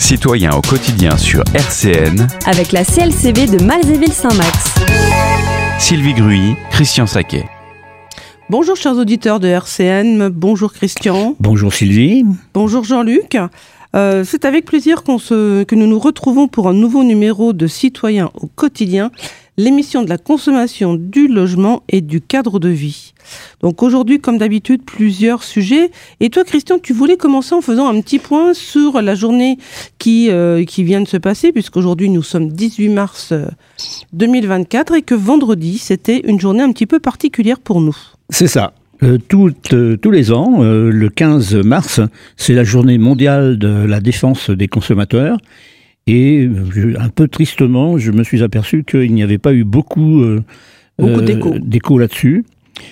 Citoyens au quotidien sur RCN, avec la CLCV de Malzéville-Saint-Max. Sylvie Gruy, Christian Saquet. Bonjour chers auditeurs de RCN, bonjour Christian. Bonjour Sylvie. Bonjour Jean-Luc. C'est avec plaisir que nous nous retrouvons pour un nouveau numéro de Citoyens au quotidien, l'émission de la consommation, du logement et du cadre de vie. Donc aujourd'hui, comme d'habitude, plusieurs sujets. Et toi Christian, tu voulais commencer en faisant un petit point sur la journée qui vient de se passer, puisqu'aujourd'hui nous sommes 18 mars 2024 et que vendredi, c'était une journée un petit peu particulière pour nous. C'est ça. Tous les ans, le 15 mars, c'est la journée mondiale de la défense des consommateurs. Et un peu tristement, je me suis aperçu qu'il n'y avait pas eu beaucoup d'écho là-dessus.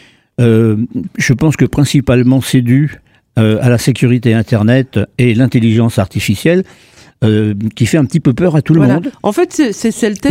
Je pense que principalement c'est dû à la sécurité Internet et l'intelligence artificielle. Qui fait un petit peu peur à tout le monde. En fait, c'est le thème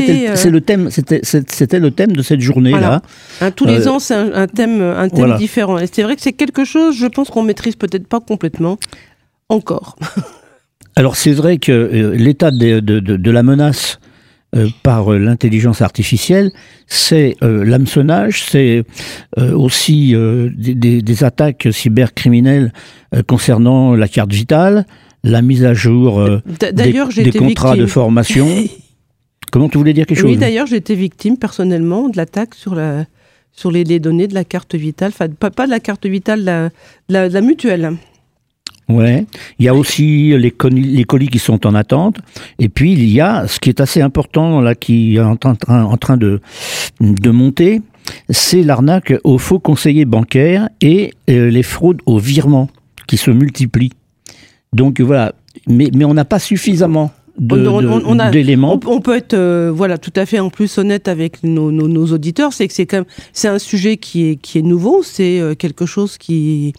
c'était le thème de cette journée-là. Voilà. Tous les ans, c'est un thème voilà. Différent. Et c'est vrai que c'est quelque chose, je pense qu'on maîtrise peut-être pas complètement encore. Alors c'est vrai que l'état de la menace par l'intelligence artificielle, c'est l'hameçonnage, c'est aussi des attaques cybercriminelles concernant la carte vitale, la mise à jour des contrats de formation. Comment tu voulais dire quelque chose ? Oui, d'ailleurs, j'ai été victime personnellement de l'attaque sur les données de la carte vitale. Enfin, pas de la carte vitale, la mutuelle. Ouais. Il y a aussi les colis qui sont en attente. Et puis, il y a ce qui est assez important, là, qui est en train de monter, c'est l'arnaque aux faux conseillers bancaires et les fraudes aux virements qui se multiplient. Donc voilà, mais on n'a pas suffisamment d'éléments. On peut être tout à fait en plus honnête avec nos auditeurs, c'est que c'est un sujet qui est nouveau, c'est quelque chose qui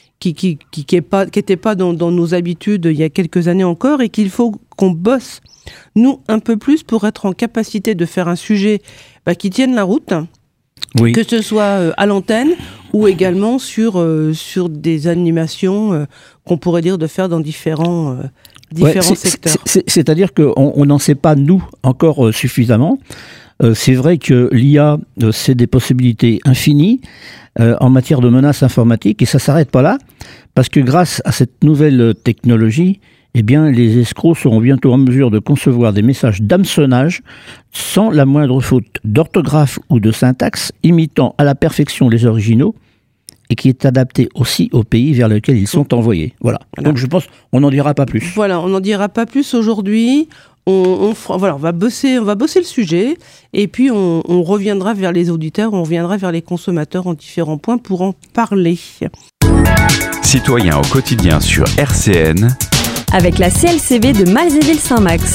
était pas dans nos habitudes il y a quelques années encore, et qu'il faut qu'on bosse nous un peu plus pour être en capacité de faire un sujet qui tienne la route. Oui. Que ce soit à l'antenne ou également sur des animations qu'on pourrait dire de faire dans différents secteurs. C'est-à-dire qu'on n'en sait pas, nous, encore suffisamment. C'est vrai que l'IA, c'est des possibilités infinies en matière de menaces informatiques, et ça ne s'arrête pas là, parce que grâce à cette nouvelle technologie, eh bien, les escrocs seront bientôt en mesure de concevoir des messages d'hameçonnage sans la moindre faute d'orthographe ou de syntaxe, imitant à la perfection les originaux et qui est adapté aussi au pays vers lequel ils sont envoyés. Voilà. Donc je pense qu'on n'en dira pas plus. Voilà, on n'en dira pas plus aujourd'hui. On va bosser le sujet, et puis on reviendra vers les auditeurs, on reviendra vers les consommateurs en différents points pour en parler. Citoyens au quotidien sur RCN, avec la CLCV de Malzéville-Saint-Max.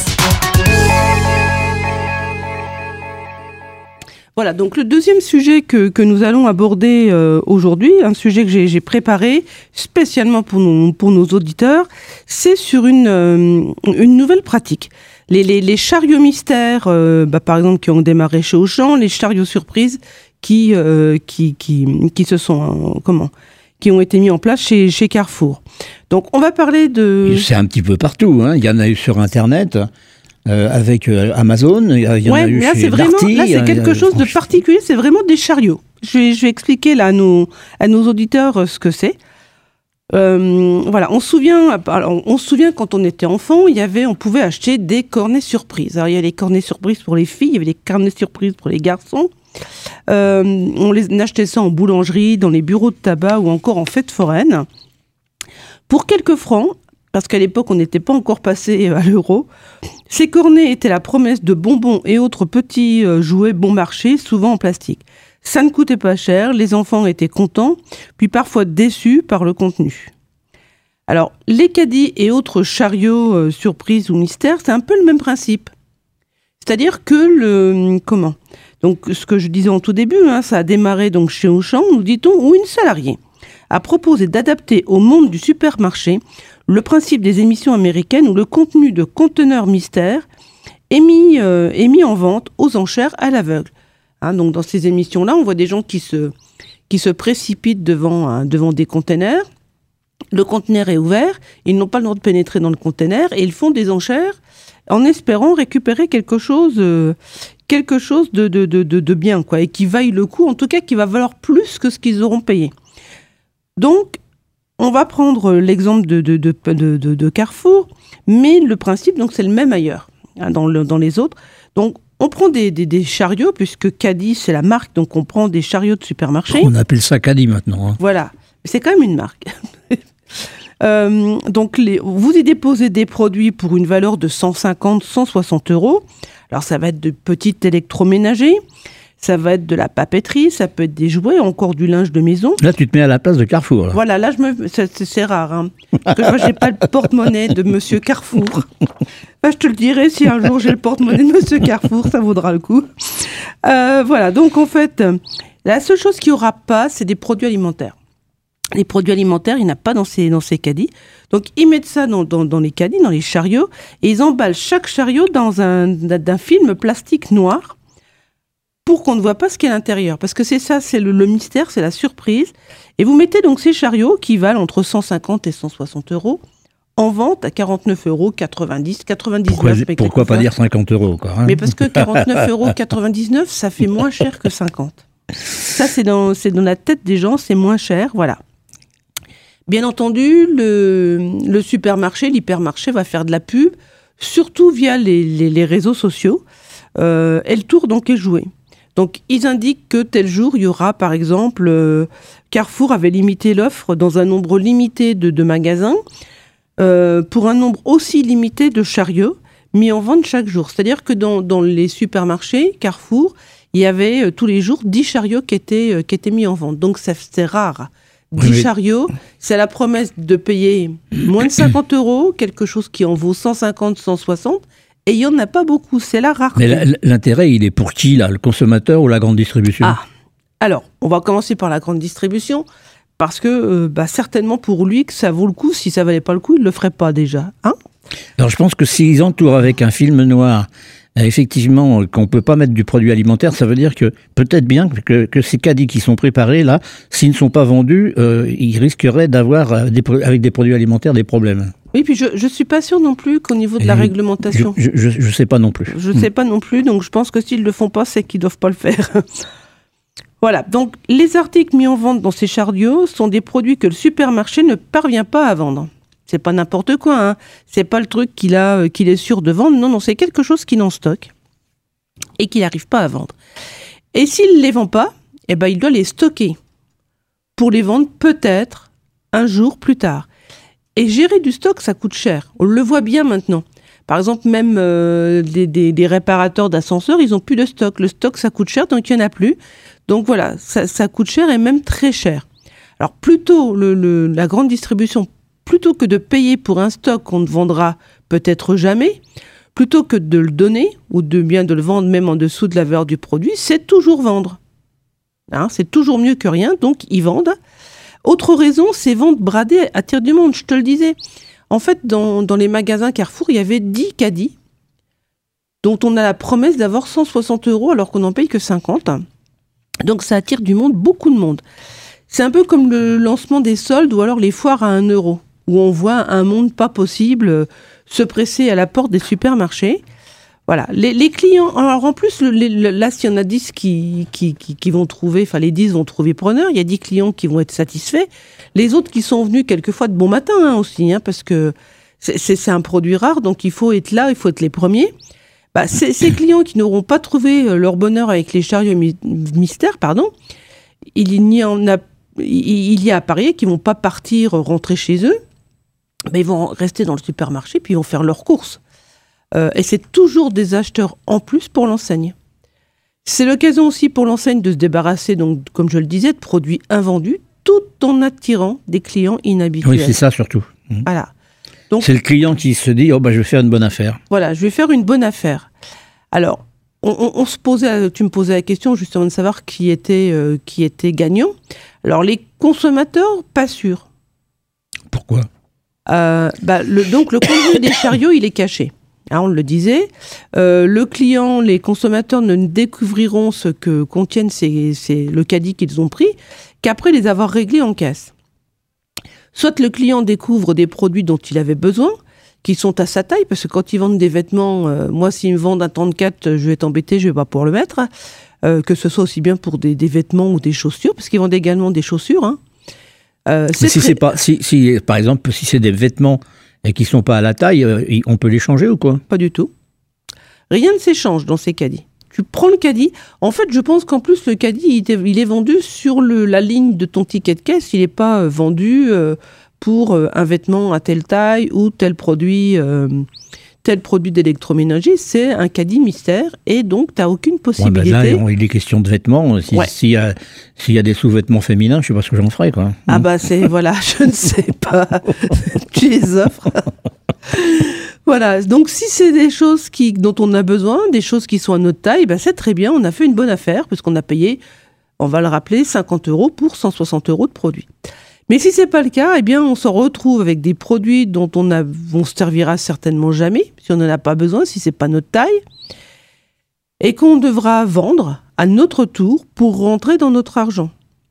Voilà, donc le deuxième sujet que nous allons aborder aujourd'hui, un sujet que j'ai préparé spécialement pour nos auditeurs, c'est sur une nouvelle pratique. Les chariots mystères, par exemple, qui ont démarré chez Auchan, les chariots surprises qui ont été mis en place chez Carrefour. Donc, on va parler de... C'est un petit peu partout, hein. Il y en a eu sur Internet, avec Amazon, il y en a eu chez Darty. Là, c'est quelque chose de particulier, c'est vraiment des chariots. Je vais expliquer là à nos auditeurs ce que c'est. On se souvient quand on était enfant, on pouvait acheter des cornets surprises. Alors, il y a les cornets surprises pour les filles, il y avait les cornets surprises pour les garçons. On achetait ça en boulangerie, dans les bureaux de tabac ou encore en fêtes foraines. Pour quelques francs, parce qu'à l'époque on n'était pas encore passé à l'euro, ces cornets étaient la promesse de bonbons et autres petits jouets bon marché, souvent en plastique. Ça ne coûtait pas cher, les enfants étaient contents, puis parfois déçus par le contenu. Alors, les caddies et autres chariots surprises ou mystères, c'est un peu le même principe. C'est-à-dire que donc, ce que je disais en tout début, ça a démarré donc chez Auchan, nous dit-on, où une salariée a proposé d'adapter au monde du supermarché le principe des émissions américaines où le contenu de conteneurs mystères est mis en vente aux enchères à l'aveugle. Donc dans ces émissions-là, on voit des gens qui se précipitent devant des conteneurs Le conteneur est ouvert, ils n'ont pas le droit de pénétrer dans le conteneur et ils font des enchères en espérant récupérer quelque chose de bien, quoi, et qui vaille le coup, en tout cas qui va valoir plus que ce qu'ils auront payé. Donc, on va prendre l'exemple de Carrefour, mais le principe, donc, c'est le même ailleurs, hein, dans les autres. Donc, on prend des chariots, puisque Caddy, c'est la marque, donc on prend des chariots de supermarché. On appelle ça Caddy maintenant. Hein. Voilà, c'est quand même une marque. Donc, vous y déposez des produits pour une valeur de 150, 160 €. Alors, ça va être de petits électroménagers, ça va être de la papeterie, ça peut être des jouets, encore du linge de maison. Là, tu te mets à la place de Carrefour. Là. Voilà, là, c'est rare. Hein, parce que moi, j'ai pas le porte-monnaie de Monsieur Carrefour. Enfin, je te le dirai, si un jour j'ai le porte-monnaie de Monsieur Carrefour, ça vaudra le coup. Voilà, donc en fait, la seule chose qu'il n'y aura pas, c'est des produits alimentaires. Les produits alimentaires, il n'y en a pas dans ces caddies. Donc, ils mettent ça dans les caddies, dans les chariots, et ils emballent chaque chariot dans d'un film plastique noir pour qu'on ne voit pas ce qu'il y a à l'intérieur. Parce que c'est ça, c'est le mystère, c'est la surprise. Et vous mettez donc ces chariots qui valent entre 150 et 160 € en vente à 49,90 €, 99 €. Pourquoi pas dire 50 € quoi, hein. Mais parce que 49,99 €, ça fait moins cher que 50. Ça, c'est dans la tête des gens, c'est moins cher, voilà. Bien entendu, le supermarché, l'hypermarché va faire de la pub, surtout via les réseaux sociaux. Et le tour donc est joué. Donc, ils indiquent que tel jour, il y aura, par exemple, Carrefour avait limité l'offre dans un nombre limité de magasins pour un nombre aussi limité de chariots mis en vente chaque jour. C'est-à-dire que dans les supermarchés, Carrefour, il y avait tous les jours 10 chariots qui étaient mis en vente. Donc, c'est rare. 10 chariots, c'est la promesse de payer moins de 50 €, quelque chose qui en vaut 150, 160, et il n'y en a pas beaucoup, c'est la rareté. Mais l'intérêt, il est pour qui, là, le consommateur ou la grande distribution? Alors, on va commencer par la grande distribution, parce que certainement pour lui que ça vaut le coup. Si ça ne valait pas le coup, il ne le ferait pas déjà. Hein? Alors, je pense que s'ils entourent avec un film noir, effectivement, qu'on ne peut pas mettre du produit alimentaire, ça veut dire que peut-être bien que ces caddies qui sont préparés, là, s'ils ne sont pas vendus, ils risqueraient d'avoir, avec des produits alimentaires, des problèmes. Oui, puis je ne suis pas sûre non plus qu'au niveau de la réglementation. Je ne sais pas non plus. Je ne sais pas non plus, donc je pense que s'ils ne le font pas, c'est qu'ils ne doivent pas le faire. Voilà, donc les articles mis en vente dans ces chariots sont des produits que le supermarché ne parvient pas à vendre. C'est pas n'importe quoi, hein. C'est pas le truc qu'il est sûr de vendre. Non, c'est quelque chose qu'il est en stock et qu'il n'arrive pas à vendre. Et s'il ne les vend pas, il doit les stocker pour les vendre peut-être un jour plus tard. Et gérer du stock, ça coûte cher. On le voit bien maintenant. Par exemple, même des réparateurs d'ascenseurs, ils n'ont plus de stock. Le stock, ça coûte cher, donc il n'y en a plus. Donc voilà, ça coûte cher et même très cher. Alors plutôt, la grande distribution, plutôt que de payer pour un stock qu'on ne vendra peut-être jamais, plutôt que de le donner, ou de le vendre même en dessous de la valeur du produit, c'est toujours vendre. Hein, c'est toujours mieux que rien, donc ils vendent. Autre raison, ces ventes bradées attirent du monde, je te le disais. En fait, dans les magasins Carrefour, il y avait 10 caddies dont on a la promesse d'avoir 160 € alors qu'on n'en paye que 50. Donc ça attire du monde, beaucoup de monde. C'est un peu comme le lancement des soldes ou alors les foires à 1 €, où on voit un monde pas possible se presser à la porte des supermarchés. Voilà, les clients, alors en plus, là, s'il y en a 10 qui vont trouver, enfin les 10 vont trouver preneur, il y a 10 clients qui vont être satisfaits. Les autres qui sont venus quelquefois de bon matin aussi, hein, parce que c'est un produit rare, donc il faut être là, il faut être les premiers. Ces clients qui n'auront pas trouvé leur bonheur avec les chariots mystères, il y a à parier qu'ils ne vont pas partir rentrer chez eux, mais ils vont rester dans le supermarché, puis ils vont faire leurs courses. Et c'est toujours des acheteurs en plus pour l'enseigne. C'est l'occasion aussi pour l'enseigne de se débarrasser, donc, comme je le disais, de produits invendus, tout en attirant des clients inhabituels. Oui, c'est ça surtout. Voilà. Donc, c'est le client qui se dit « Oh, je vais faire une bonne affaire ». Voilà, je vais faire une bonne affaire. Alors, tu me posais la question justement de savoir qui était gagnant. Alors, les consommateurs, pas sûrs. Pourquoi ? Donc, le contenu des chariots, il est caché. Hein, on le disait. Le client, les consommateurs ne découvriront ce que contiennent le caddie qu'ils ont pris qu'après les avoir réglés en caisse. Soit le client découvre des produits dont il avait besoin, qui sont à sa taille, parce que quand ils vendent des vêtements, moi, s'ils me vendent un 34, je vais t'embêter, je vais pas pouvoir le mettre. Que ce soit aussi bien pour des vêtements ou des chaussures, parce qu'ils vendent également des chaussures. Hein. Si par exemple, si c'est des vêtements et qui sont pas à la taille, on peut les changer ou quoi? Pas du tout. Rien ne s'échange dans ces caddies. Tu prends le caddie. En fait, je pense qu'en plus, le caddie, il est vendu sur la ligne de ton ticket de caisse. Il n'est pas vendu pour un vêtement à telle taille ou tel produit d'électroménager. C'est un caddie mystère et donc, tu n'as aucune possibilité. Ouais, là, il est question de vêtements. S'il y a des sous-vêtements féminins, je ne sais pas ce que j'en ferai, quoi. Ah bah, voilà, je ne sais pas. Tu les offres. Voilà, donc si c'est des choses dont on a besoin, des choses qui sont à notre taille, ben c'est très bien, on a fait une bonne affaire, parce qu'on a payé, on va le rappeler, 50 € pour 160 € de produits. Mais si c'est pas le cas, eh bien on se retrouve avec des produits dont on se servira certainement jamais, si on n'en a pas besoin, si c'est pas notre taille, et qu'on devra vendre à notre tour pour rentrer dans notre argent.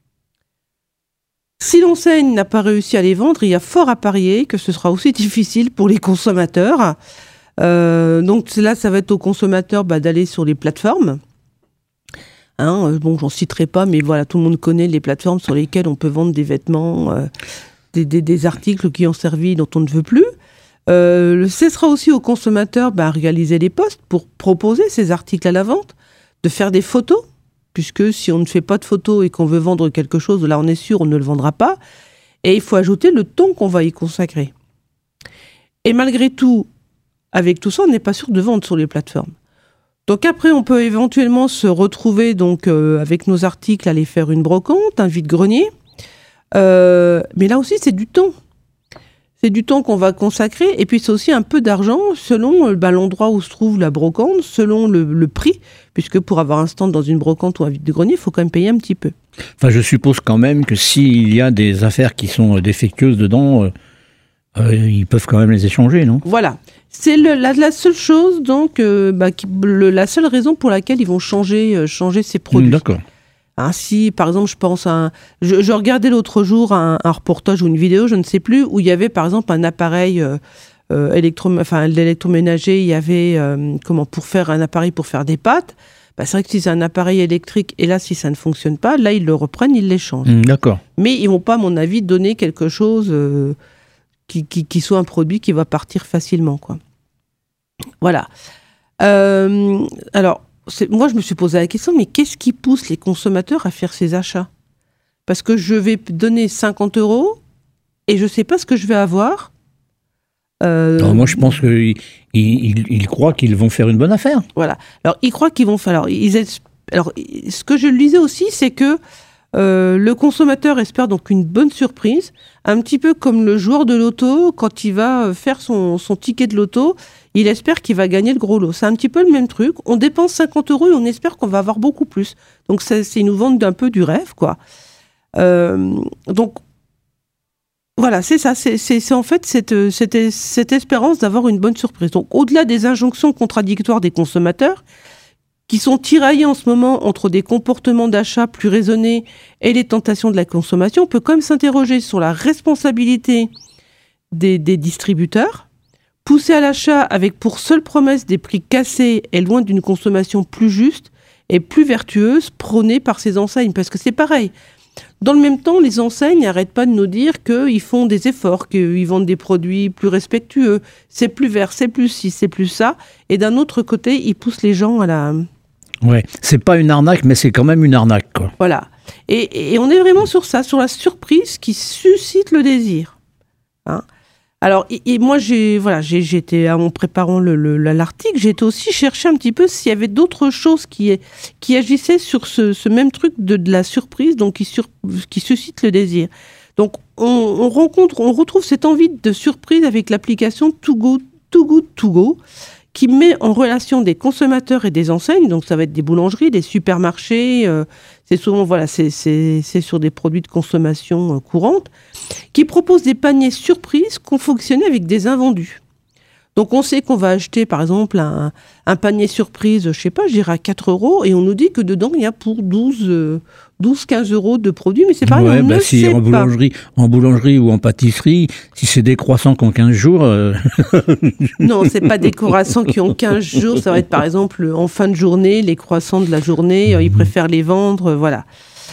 Si l'enseigne n'a pas réussi à les vendre, il y a fort à parier que ce sera aussi difficile pour les consommateurs. Donc là, ça va être aux consommateurs d'aller sur les plateformes. Bon, j'en citerai pas, mais voilà, tout le monde connaît les plateformes sur lesquelles on peut vendre des vêtements, des articles qui ont servi, dont on ne veut plus. Ce sera aussi aux consommateurs à réaliser les posts pour proposer ces articles à la vente, de faire des photos. Puisque si on ne fait pas de photos et qu'on veut vendre quelque chose, là on est sûr, on ne le vendra pas. Et il faut ajouter le temps qu'on va y consacrer. Et malgré tout, avec tout ça, on n'est pas sûr de vendre sur les plateformes. Donc après, on peut éventuellement se retrouver avec nos articles, aller faire une brocante, un vide-grenier. Mais là aussi, c'est du temps. C'est du temps qu'on va consacrer. Et puis, c'est aussi un peu d'argent selon l'endroit où se trouve la brocante, selon le prix. Puisque pour avoir un stand dans une brocante ou un vide-grenier, il faut quand même payer un petit peu. Enfin, je suppose quand même que s'il y a des affaires qui sont défectueuses dedans, ils peuvent quand même les échanger, non? Voilà. C'est la seule chose, donc, la seule raison pour laquelle ils vont changer ces produits. D'accord. Si, par exemple, je pense je regardais l'autre jour un reportage ou une vidéo, je ne sais plus, où il y avait, par exemple, un appareil l'électroménager, il y avait pour faire un appareil pour faire des pâtes. C'est vrai que si c'est un appareil électrique, et là, si ça ne fonctionne pas, là, ils le reprennent, ils l'échangent. D'accord. Mais ils vont pas, à mon avis, donner quelque chose qui soit un produit qui va partir facilement, quoi. Voilà. Alors, moi, je me suis posé la question, mais qu'est-ce qui pousse les consommateurs à faire ces achats? Parce que je vais donner 50 € et je ne sais pas ce que je vais avoir. Alors moi, je pense qu'ils croient qu'ils vont faire une bonne affaire. Voilà. Alors, ils croient qu'ils vont faire... Alors, ce que je lisais aussi, c'est que le consommateur espère donc une bonne surprise, un petit peu comme le joueur de loto, quand il va faire son ticket de loto, il espère qu'il va gagner le gros lot. C'est un petit peu le même truc. On dépense 50 € et on espère qu'on va avoir beaucoup plus. Donc, ils nous vendent un peu du rêve, quoi. Donc, voilà, c'est ça. C'est en fait cette espérance d'avoir une bonne surprise. Donc, au-delà des injonctions contradictoires des consommateurs, qui sont tiraillés en ce moment entre des comportements d'achat plus raisonnés et les tentations de la consommation, on peut quand même s'interroger sur la responsabilité des distributeurs. Pousser à l'achat avec pour seule promesse des prix cassés est loin d'une consommation plus juste et plus vertueuse prônée par ces enseignes. Parce que c'est pareil. Dans le même temps, les enseignes n'arrêtent pas de nous dire qu'ils font des efforts, qu'ils vendent des produits plus respectueux. C'est plus vert, c'est plus ci, c'est plus ça. Et d'un autre côté, ils poussent les gens à la... Ouais, c'est pas une arnaque, mais c'est quand même une arnaque, quoi. Voilà. Et on est vraiment sur ça, sur la surprise qui suscite le désir. Hein. Alors, et moi, j'étais, en préparant l'article, j'ai été aussi chercher un petit peu s'il y avait d'autres choses qui agissaient sur ce même truc de la surprise, donc qui suscite le désir. Donc, on retrouve cette envie de surprise avec l'application Too Good To Go, qui met en relation des consommateurs et des enseignes. Donc, ça va être des boulangeries, des supermarchés. C'est souvent, c'est sur des produits de consommation courante, qui proposent des paniers surprises confectionnés avec des invendus. Donc on sait qu'on va acheter par exemple un panier surprise, je sais pas, je dirais à 4 €, et on nous dit que dedans il y a pour 12-15 € de produits, mais c'est pareil, on ne sait pas. En boulangerie ou en pâtisserie, si c'est des croissants qui ont 15 jours... Non, c'est pas des croissants qui ont 15 jours, ça va être par exemple en fin de journée, les croissants de la journée, ils préfèrent les vendre, voilà.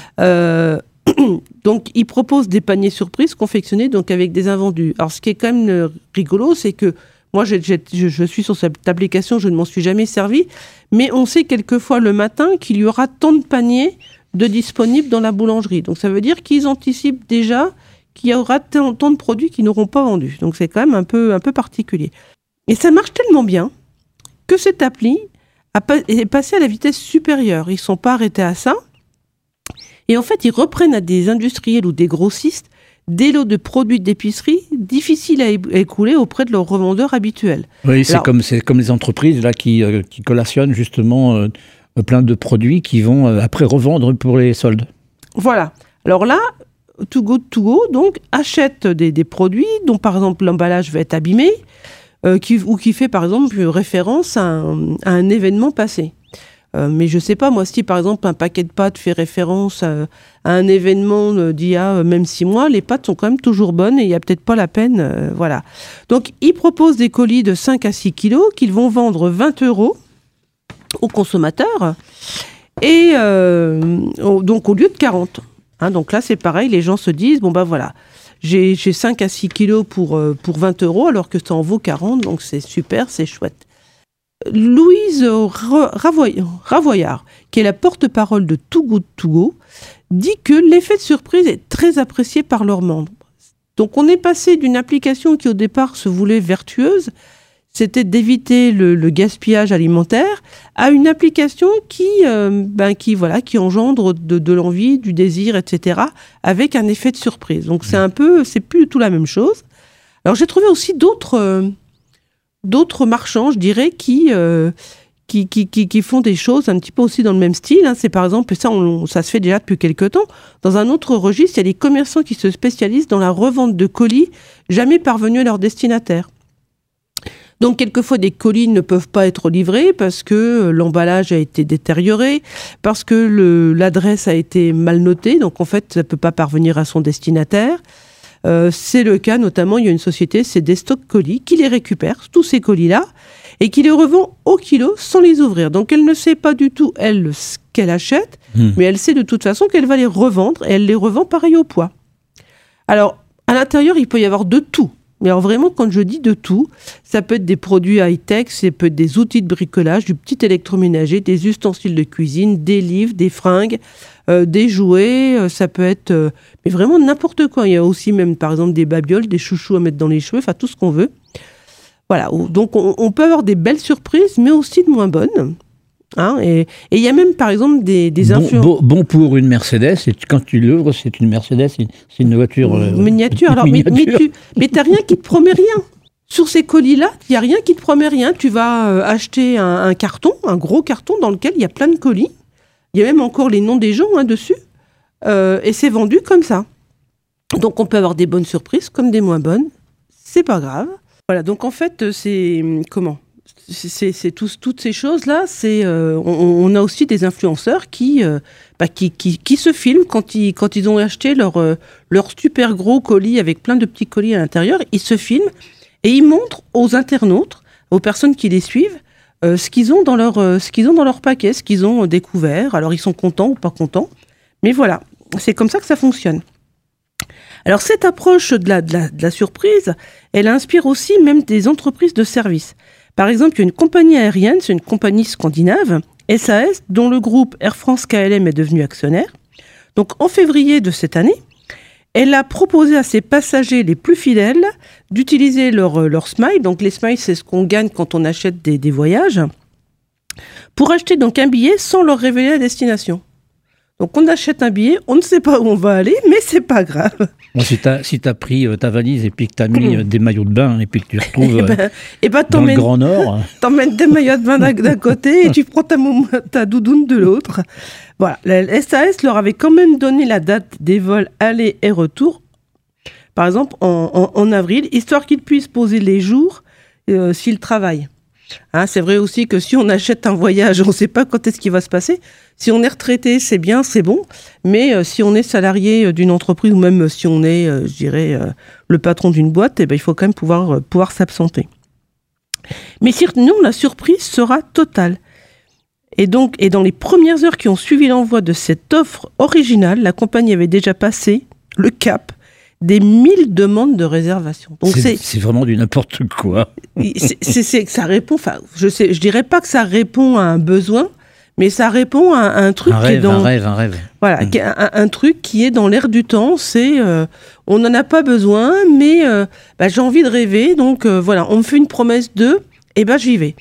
Donc ils proposent des paniers surprises confectionnés donc avec des invendus. Alors ce qui est quand même rigolo, c'est que moi, je suis sur cette application, je ne m'en suis jamais servi, mais on sait quelquefois le matin qu'il y aura tant de paniers de disponibles dans la boulangerie. Donc ça veut dire qu'ils anticipent déjà qu'il y aura tant de produits qui n'auront pas vendus. Donc c'est quand même un peu particulier. Et ça marche tellement bien que cette appli est passée à la vitesse supérieure. Ils ne sont pas arrêtés à ça. Et en fait, ils reprennent à des industriels ou des grossistes des lots de produits d'épicerie difficiles à écouler auprès de leurs revendeurs habituels. Oui, c'est comme les entreprises là, qui collationnent justement plein de produits qui vont après revendre pour les soldes. Voilà. Alors là, Too Good To Go donc, achète des produits dont par exemple l'emballage va être abîmé ou qui fait par exemple référence à un événement passé. Mais je sais pas, moi, si par exemple un paquet de pâtes fait référence à un événement d'il y a même 6 mois, les pâtes sont quand même toujours bonnes et il n'y a peut-être pas la peine, voilà. Donc, ils proposent des colis de 5 à 6 kilos qu'ils vont vendre 20 € aux consommateurs et donc au lieu de 40. Hein, donc là, c'est pareil, les gens se disent, bon ben voilà, j'ai 5 à 6 kilos pour 20 € alors que ça en vaut 40, donc c'est super, c'est chouette. Louise Ravoyard, qui est la porte-parole de Too Good To Go, dit que l'effet de surprise est très apprécié par leurs membres. Donc on est passé d'une application qui au départ se voulait vertueuse, c'était d'éviter le gaspillage alimentaire, à une application qui engendre de l'envie, du désir, etc., avec un effet de surprise. Donc c'est plus du tout la même chose. Alors j'ai trouvé aussi d'autres marchands, je dirais, qui font des choses un petit peu aussi dans le même style. Hein. C'est par exemple, ça se fait déjà depuis quelques temps. Dans un autre registre, il y a des commerçants qui se spécialisent dans la revente de colis jamais parvenus à leur destinataire. Donc, quelquefois, des colis ne peuvent pas être livrés parce que l'emballage a été détérioré, parce que l'adresse a été mal notée. Donc, en fait, ça ne peut pas parvenir à son destinataire. C'est le cas, notamment, il y a une société, c'est Destock Colis, qui les récupère, tous ces colis-là, et qui les revend au kilo sans les ouvrir. Donc, elle ne sait pas du tout, elle, ce qu'elle achète, mais elle sait de toute façon qu'elle va les revendre, et elle les revend pareil au poids. Alors, à l'intérieur, il peut y avoir de tout. Mais alors vraiment, quand je dis de tout, ça peut être des produits high-tech, ça peut être des outils de bricolage, du petit électroménager, des ustensiles de cuisine, des livres, des fringues, des jouets, ça peut être mais vraiment n'importe quoi. Il y a aussi même, par exemple, des babioles, des chouchous à mettre dans les cheveux, enfin tout ce qu'on veut. Voilà, donc on peut avoir des belles surprises, mais aussi de moins bonnes. Hein, et il y a même, par exemple, des influences... Bon pour une Mercedes, et quand tu l'ouvres, c'est une Mercedes, c'est une voiture... miniature. Alors, miniature. Mais t'as rien qui te promet rien. Sur ces colis-là, il n'y a rien qui te promet rien. Tu vas acheter un carton, un gros carton dans lequel il y a plein de colis. Il y a même encore les noms des gens dessus. Et c'est vendu comme ça. Donc, on peut avoir des bonnes surprises comme des moins bonnes. C'est pas grave. Voilà, donc en fait, c'est... Comment ? C'est toutes ces choses-là. On a aussi des influenceurs qui se filment quand ils ont acheté leur super gros colis avec plein de petits colis à l'intérieur. Ils se filment et ils montrent aux internautes, aux personnes qui les suivent, ce qu'ils ont dans leur paquet, ce qu'ils ont découvert. Alors ils sont contents ou pas contents, mais voilà, c'est comme ça que ça fonctionne. Alors cette approche de la surprise, elle inspire aussi même des entreprises de services. Par exemple, il y a une compagnie aérienne, c'est une compagnie scandinave, SAS, dont le groupe Air France KLM est devenu actionnaire. Donc, en février de cette année, elle a proposé à ses passagers les plus fidèles d'utiliser leur Smile. Donc, les Smiles, c'est ce qu'on gagne quand on achète des voyages, pour acheter donc un billet sans leur révéler la destination. Donc, on achète un billet, on ne sait pas où on va aller, mais c'est pas grave. Bon, si t'as pris ta valise et puis que t'as mis des maillots de bain et puis que tu retrouves dans le Grand Nord... T'emmènes des maillots de bain d'un côté et tu prends ta doudoune de l'autre. Voilà, la SAS leur avait quand même donné la date des vols aller et retour, par exemple en avril, histoire qu'ils puissent poser les jours s'il travaille. Hein, c'est vrai aussi que si on achète un voyage, on ne sait pas quand est-ce qu'il va se passer. Si on est retraité, c'est bien, c'est bon. Mais si on est salarié d'une entreprise ou même si on est, le patron d'une boîte, il faut quand même pouvoir s'absenter. Mais sinon, la surprise sera totale. Et dans les premières heures qui ont suivi l'envoi de cette offre originale, la compagnie avait déjà passé le cap des 1000 demandes de réservation. Donc c'est vraiment du n'importe quoi. Ça répond, je dirais pas que ça répond à un besoin, mais ça répond à un truc un rêve. Voilà, un truc qui est dans l'air du temps. C'est on n'en a pas besoin, mais j'ai envie de rêver, donc voilà, on me fait une promesse de, j'y vais.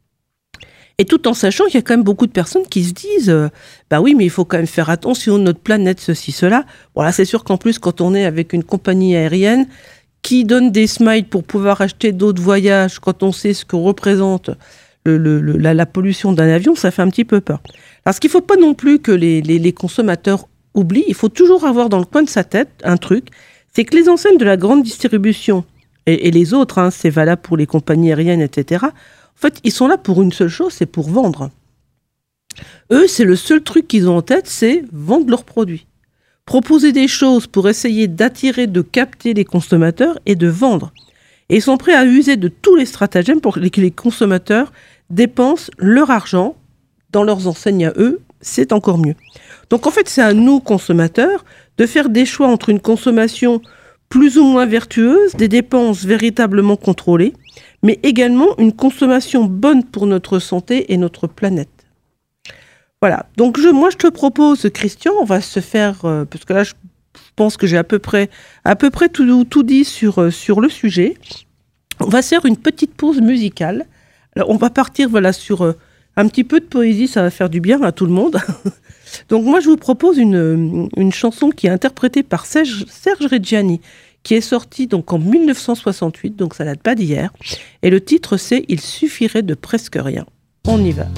Et tout en sachant qu'il y a quand même beaucoup de personnes qui se disent oui, mais il faut quand même faire attention, notre planète, ceci, cela. Voilà, c'est sûr qu'en plus, quand on est avec une compagnie aérienne qui donne des smiles pour pouvoir acheter d'autres voyages, quand on sait ce que représente la pollution d'un avion, ça fait un petit peu peur. Alors, ce qu'il ne faut pas non plus que les consommateurs oublient, il faut toujours avoir dans le coin de sa tête un truc, c'est que les enseignes de la grande distribution et les autres, c'est valable pour les compagnies aériennes, etc., en fait, ils sont là pour une seule chose, c'est pour vendre. Eux, c'est le seul truc qu'ils ont en tête, c'est vendre leurs produits. Proposer des choses pour essayer d'attirer, de capter les consommateurs et de vendre. Et ils sont prêts à user de tous les stratagèmes pour que les consommateurs dépensent leur argent dans leurs enseignes à eux, c'est encore mieux. Donc en fait, c'est à nous, consommateurs, de faire des choix entre une consommation plus ou moins vertueuse, des dépenses véritablement contrôlées, mais également une consommation bonne pour notre santé et notre planète. Voilà, donc moi je te propose, Christian, on va se faire, parce que là je pense que j'ai à peu près tout dit sur le sujet, on va faire une petite pause musicale. Alors on va partir sur un petit peu de poésie, ça va faire du bien à tout le monde. Donc moi je vous propose une chanson qui est interprétée par Serge Reggiani, qui est sorti donc en 1968, donc ça date pas d'hier. Et le titre c'est « Il suffirait de presque rien ». On y va.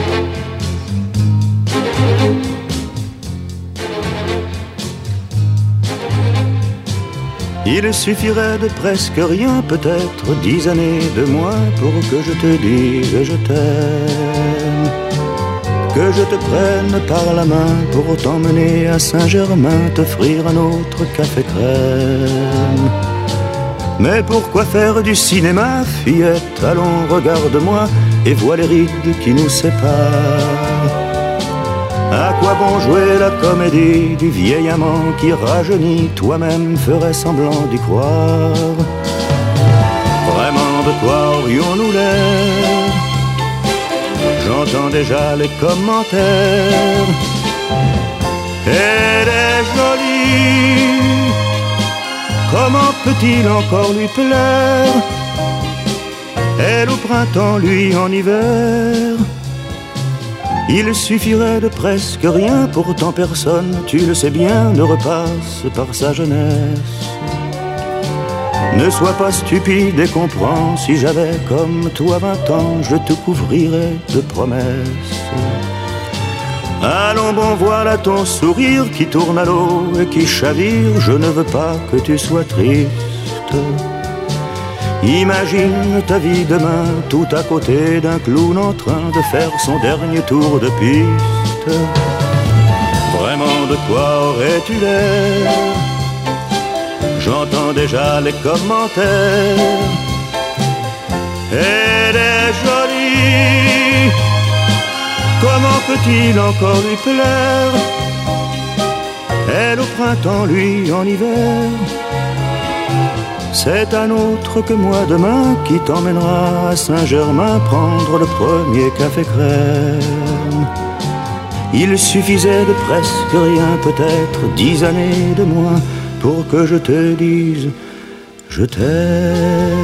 Il suffirait de presque rien, peut-être 10 années de moins pour que je te dise je t'aime. Que je te prenne par la main pour t'emmener à Saint-Germain, t'offrir un autre café crème. Mais pourquoi faire du cinéma, fillette? Allons, regarde-moi et vois les rides qui nous séparent. À quoi bon jouer la comédie du vieil amant qui rajeunit? Toi-même ferais semblant d'y croire. Vraiment, de quoi aurions-nous l'air? J'entends déjà les commentaires. Elle est jolie, comment peut-il encore lui plaire? Elle au printemps, lui en hiver. Il suffirait de presque rien, pourtant personne, tu le sais bien, ne repasse par sa jeunesse. Ne sois pas stupide et comprends, si j'avais comme toi 20 ans, je te couvrirais de promesses. Allons bon, voilà ton sourire qui tourne à l'eau et qui chavire, je ne veux pas que tu sois triste. Imagine ta vie demain, tout à côté d'un clown en train de faire son dernier tour de piste. Vraiment, de quoi aurais-tu l'air? J'entends déjà les commentaires. Elle est jolie, comment peut-il encore lui plaire? Elle au printemps, lui en hiver. C'est un autre que moi demain qui t'emmènera à Saint-Germain prendre le premier café crème. Il suffisait de presque rien, peut-être 10 années de moins, pour que je te dise je t'aime.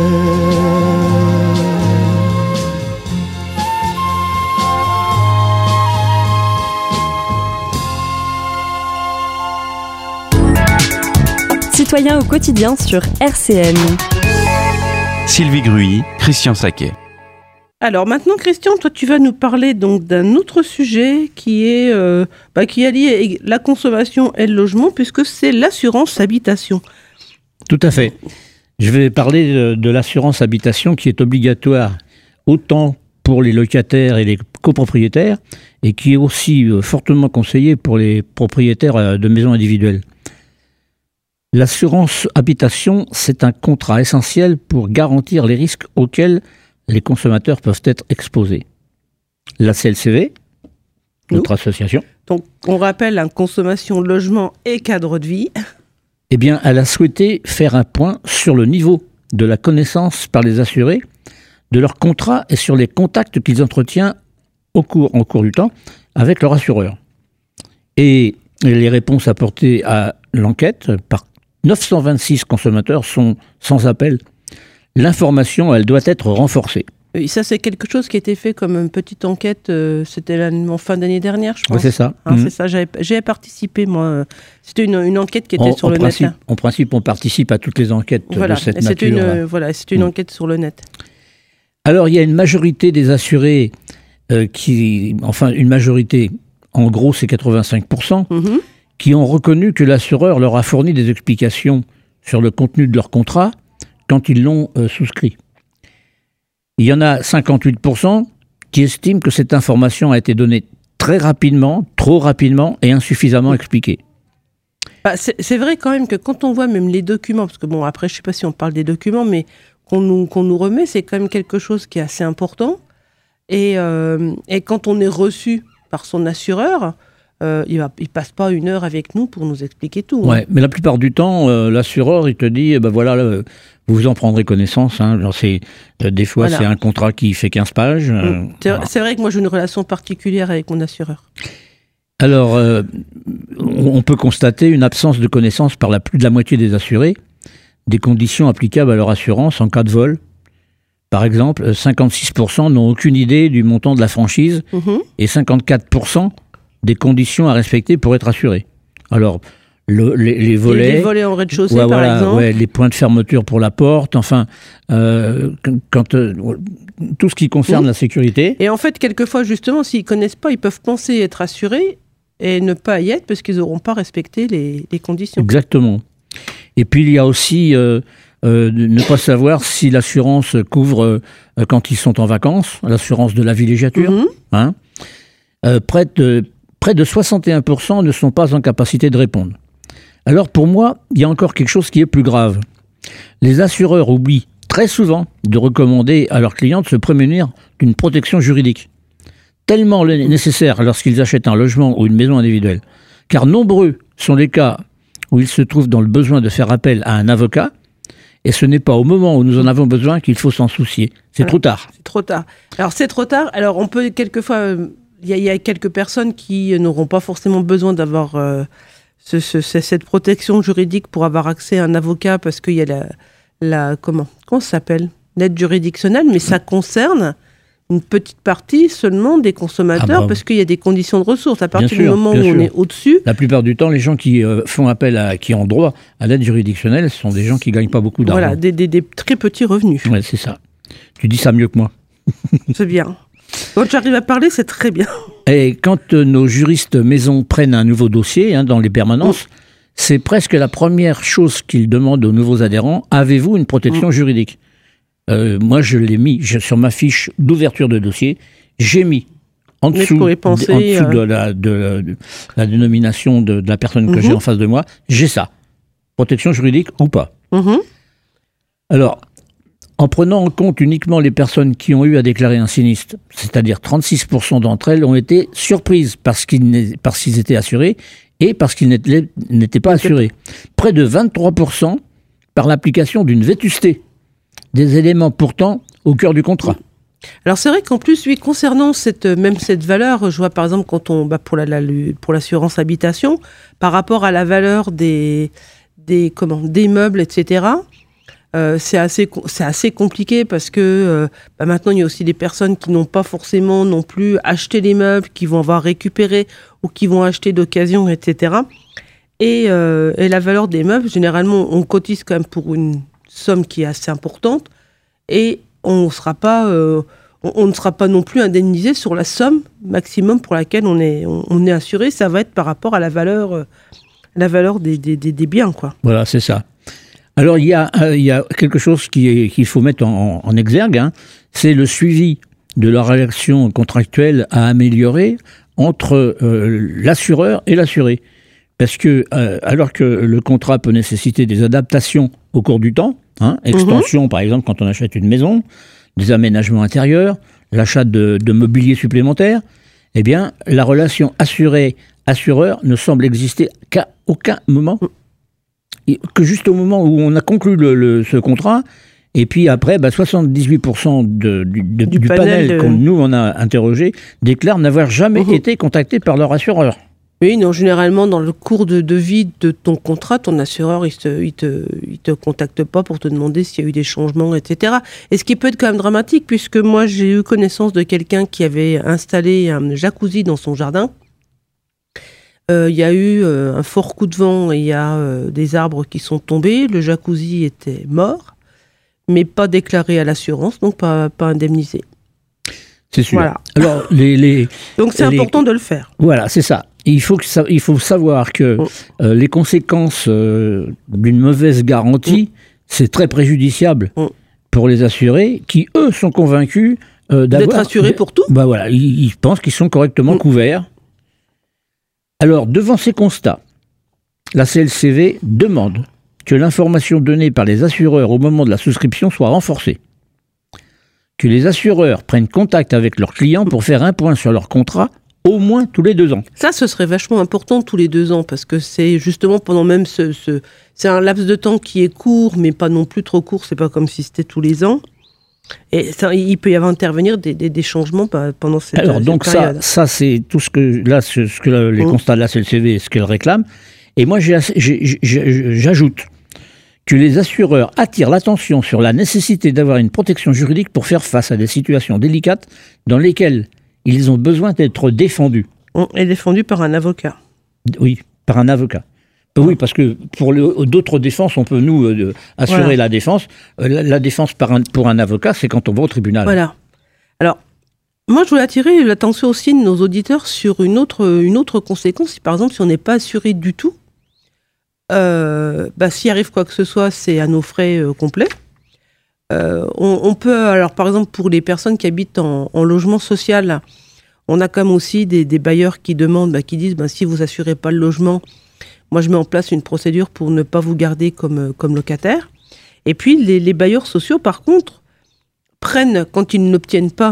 Citoyens au quotidien sur RCN. Sylvie Gruy, Christian Saquet. Alors maintenant, Christian, toi tu vas nous parler donc d'un autre sujet qui est lié à la consommation et le logement, puisque c'est l'assurance habitation. Tout à fait. Je vais parler de l'assurance habitation qui est obligatoire autant pour les locataires et les copropriétaires et qui est aussi fortement conseillée pour les propriétaires de maisons individuelles. L'assurance habitation, c'est un contrat essentiel pour garantir les risques auxquels les consommateurs peuvent être exposés. La CLCV, notre association. Donc, on rappelle, consommation, logement et cadre de vie. Eh bien, elle a souhaité faire un point sur le niveau de la connaissance par les assurés de leur contrat et sur les contacts qu'ils entretiennent en cours du temps avec leur assureur. Et les réponses apportées à l'enquête par 926 consommateurs sont sans appel. L'information, elle doit être renforcée. Et ça, c'est quelque chose qui a été fait comme une petite enquête, c'était en fin d'année dernière, je pense. Oui, c'est ça. C'est ça, j'avais participé, moi. C'était une enquête qui était sur le net. En principe, on participe à toutes les enquêtes de cette nature. C'était une enquête sur le net. Alors, il y a une majorité des assurés une majorité, en gros, c'est 85%, qui ont reconnu que l'assureur leur a fourni des explications sur le contenu de leur contrat quand ils l'ont souscrit. Il y en a 58% qui estiment que cette information a été donnée très rapidement, trop rapidement et insuffisamment expliquée. C'est vrai quand même que quand on voit même les documents, parce que bon, après, je ne sais pas si on parle des documents, mais qu'on nous remet, c'est quand même quelque chose qui est assez important. Et quand on est reçu par son assureur, il passe pas une heure avec nous pour nous expliquer tout. Ouais, mais la plupart du temps, l'assureur, il te dit, vous en prendrez connaissance. Des fois, c'est un contrat qui fait 15 pages. C'est vrai que moi, j'ai une relation particulière avec mon assureur. Alors, on peut constater une absence de connaissance par plus de la moitié des assurés des conditions applicables à leur assurance en cas de vol. Par exemple, 56% n'ont aucune idée du montant de la franchise et 54% des conditions à respecter pour être assuré. Alors, les volets... Les volets en rez-de-chaussée, par exemple. Ouais, les points de fermeture pour la porte, tout ce qui concerne la sécurité. Et en fait, quelquefois, justement, s'ils ne connaissent pas, ils peuvent penser être assurés et ne pas y être parce qu'ils n'auront pas respecté les conditions. Exactement. Et puis, il y a aussi ne pas savoir si l'assurance couvre quand ils sont en vacances, l'assurance de la villégiature. Près de 61% ne sont pas en capacité de répondre. Alors pour moi, il y a encore quelque chose qui est plus grave. Les assureurs oublient très souvent de recommander à leurs clients de se prémunir d'une protection juridique, tellement nécessaire lorsqu'ils achètent un logement ou une maison individuelle. Car nombreux sont les cas où ils se trouvent dans le besoin de faire appel à un avocat, et ce n'est pas au moment où nous en avons besoin qu'il faut s'en soucier. C'est trop tard. C'est trop tard. Alors c'est trop tard. Alors on peut quelquefois... Il y a quelques personnes qui n'auront pas forcément besoin d'avoir cette protection juridique pour avoir accès à un avocat parce qu'il y a comment ça s'appelle ? L'aide juridictionnelle, mais ça concerne une petite partie seulement des consommateurs parce qu'il y a des conditions de ressources. À partir du moment où on est au-dessus... La plupart du temps, les gens qui font appel qui ont droit à l'aide juridictionnelle, ce sont des gens qui ne gagnent pas beaucoup d'argent. Voilà, des très petits revenus. Oui, c'est ça. Tu dis ça mieux que moi. C'est bien. Quand j'arrive à parler, c'est très bien. Et quand nos juristes maison prennent un nouveau dossier dans les permanences, c'est presque la première chose qu'ils demandent aux nouveaux adhérents. Avez-vous une protection juridique ? Moi, je l'ai mis sur ma fiche d'ouverture de dossier. J'ai mis en dessous de la dénomination de la personne que j'ai en face de moi, j'ai ça. Protection juridique ou pas. Alors, en prenant en compte uniquement les personnes qui ont eu à déclarer un sinistre, c'est-à-dire 36% d'entre elles ont été surprises parce qu'ils étaient assurés et parce qu'ils n'étaient pas assurés. Près de 23% par l'application d'une vétusté, des éléments pourtant au cœur du contrat. Alors c'est vrai qu'en plus, concernant cette valeur, je vois par exemple quand pour l'assurance habitation, par rapport à la valeur des meubles, etc., c'est assez compliqué parce que maintenant il y a aussi des personnes qui n'ont pas forcément non plus acheté les meubles, qui vont avoir récupéré ou qui vont acheter d'occasion, etc. Et la valeur des meubles, généralement, on cotise quand même pour une somme qui est assez importante et on ne sera pas non plus indemnisé sur la somme maximum pour laquelle on est assuré. Ça va être par rapport à la valeur des biens, quoi. Voilà, c'est ça. Alors, il y a quelque chose qu'il faut mettre en exergue, hein, c'est le suivi de la relation contractuelle à améliorer entre l'assureur et l'assuré. Parce que, alors que le contrat peut nécessiter des adaptations au cours du temps, hein, extension par exemple quand on achète une maison, des aménagements intérieurs, l'achat de mobilier supplémentaire, eh bien, la relation assuré-assureur ne semble exister qu'à aucun moment, que juste au moment où on a conclu ce contrat. Et puis après, 78% du panel qu'on nous on a interrogé déclarent n'avoir jamais été contactés par leur assureur. Oui, non, généralement, dans le cours de vie de ton contrat, ton assureur, il te contacte pas pour te demander s'il y a eu des changements, etc. Et ce qui peut être quand même dramatique, puisque moi, j'ai eu connaissance de quelqu'un qui avait installé un jacuzzi dans son jardin. Il y a eu un fort coup de vent et il y a des arbres qui sont tombés. Le jacuzzi était mort, mais pas déclaré à l'assurance, donc pas indemnisé. C'est sûr. Voilà. Alors, donc c'est important de le faire. Voilà, c'est ça. Il faut savoir que les conséquences d'une mauvaise garantie, c'est très préjudiciable pour les assurés qui, eux, sont convaincus d'être assurés pour tout. Voilà, ils pensent qu'ils sont correctement couverts. Alors, devant ces constats, la CLCV demande que l'information donnée par les assureurs au moment de la souscription soit renforcée. Que les assureurs prennent contact avec leurs clients pour faire un point sur leur contrat au moins tous les 2 ans. Ça, ce serait vachement important tous les 2 ans, parce que c'est justement pendant même c'est un laps de temps qui est court, mais pas non plus trop court, c'est pas comme si c'était tous les ans. Et ça, il peut y avoir intervenir des changements pendant cette période. Alors donc ça c'est tout ce que les constats de la CLCV, ce qu'elle réclame. Et moi j'ajoute que les assureurs attirent l'attention sur la nécessité d'avoir une protection juridique pour faire face à des situations délicates dans lesquelles ils ont besoin d'être défendus. Et défendus par un avocat. Oui, par un avocat. Oui, parce que pour d'autres défenses, on peut nous assurer la défense. La défense pour un avocat, c'est quand on va au tribunal. Voilà. Alors, moi, je voulais attirer l'attention aussi de nos auditeurs sur une autre conséquence. Par exemple, si on n'est pas assuré du tout, s'il arrive quoi que ce soit, c'est à nos frais complets. On peut, alors par exemple, pour les personnes qui habitent en logement social, on a quand même aussi des bailleurs qui demandent, qui disent, si vous assurez pas le logement, moi je mets en place une procédure pour ne pas vous garder comme locataire. Et puis les bailleurs sociaux, par contre, prennent, quand ils n'obtiennent pas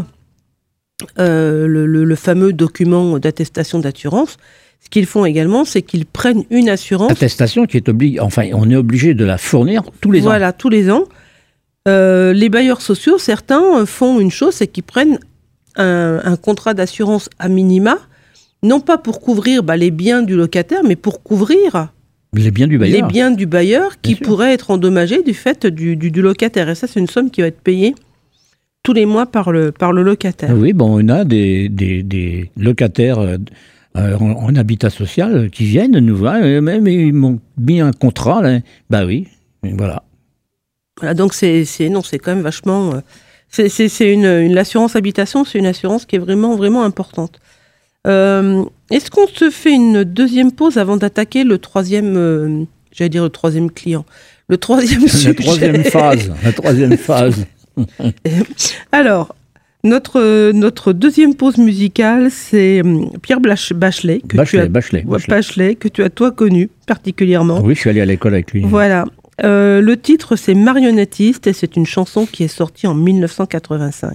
le fameux document d'attestation d'assurance, ce qu'ils font également, c'est qu'ils prennent une assurance. Attestation qui est on est obligé de la fournir tous les ans. Voilà, tous les ans. Les bailleurs sociaux, certains font une chose, c'est qu'ils prennent un contrat d'assurance à minima, non pas pour couvrir les biens du locataire, mais pour couvrir les biens du bailleur. Les biens du bailleur qui pourraient être endommagés du fait du locataire. Et ça, c'est une somme qui va être payée tous les mois par le locataire. Oui, on a des locataires en habitat social qui viennent nous voir, même ils m'ont mis un contrat, là. Oui, voilà. Voilà, donc c'est quand même vachement... l'assurance habitation, c'est une assurance qui est vraiment, vraiment importante. Est-ce qu'on se fait une deuxième pause avant d'attaquer le troisième... j'allais dire le troisième client. Le troisième sujet. La troisième phase. Alors, notre deuxième pause musicale, c'est Pierre Bachelet. Bachelet, que tu as toi connu particulièrement. Oui, je suis allé à l'école avec lui. Voilà. Le titre, c'est Marionnettiste et c'est une chanson qui est sortie en 1985.